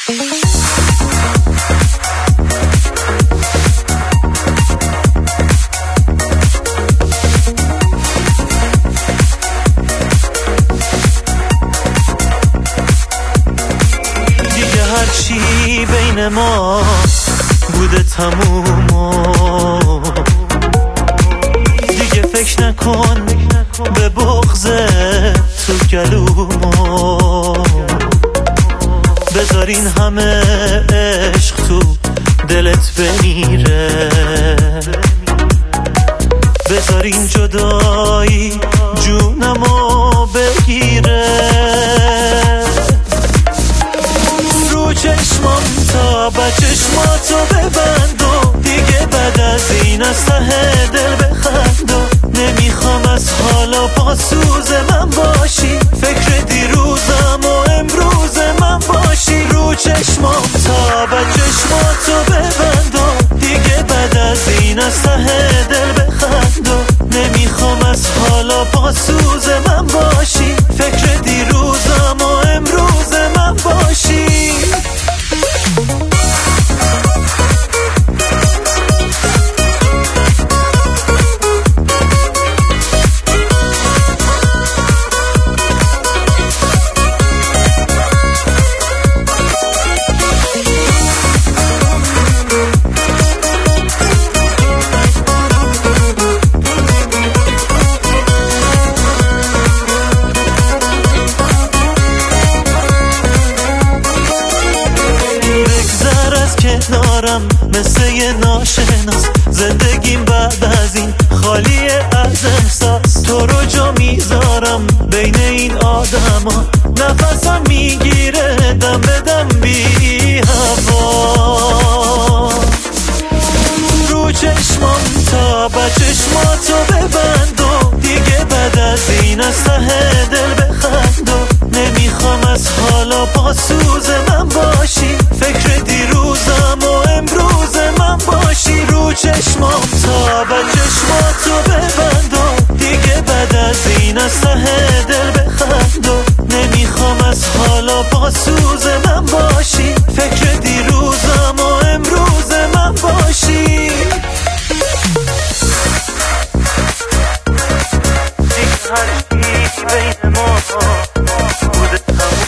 هرچی بین ما بوده تموم، دیگه فکر نکن به بغض تو گلومو، بذار این همه عشق تو دلت بمیره، بذار این جدایی جونمو بگیره. رو چشمام تا به چشماتو ببند و دیگه بعد از این از ته دل بخند و نمیخوام از حالا پاسوز من باشی، فکر دیروزم و امروز من باشی. رو چشمام تا به چشماتو ببند و دیگه بعد از این از ته دل بخند و نمیخوام از حالا پاسوز من باشی، فکر دیروزم و امروز من باشی. کنارم مثل یه ناشناس، زندگیم بعد از این خالی از احساس. تو رو جا میذارم بین این آدما، نفسم میگیره دم به دم بی هوا. رو چشمام تا به چشماتو ببند و دیگه بعد از این از ته دل بخند و نمیخوام از حالا پاسوز من باشی، فکر دیروزم و امروز من باشی. رو چشمام تا به چشماتو ببند و دیگه بعد از این از ته دل بخند و نمیخوام از حالا پاسوز من باشی، فکر دیروزم و امروز من باشی. هرچی بین ما بوده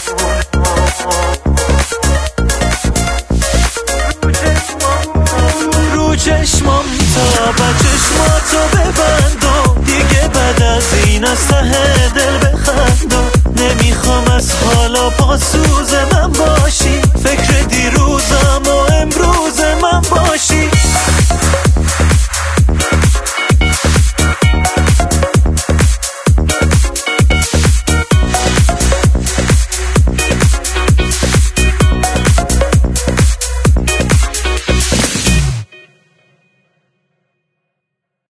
رو چشمام تا به چشماتو ببند و دیگه بعد از این از ته دل بخند و نمیخوام از حالا پاسوز من باشی،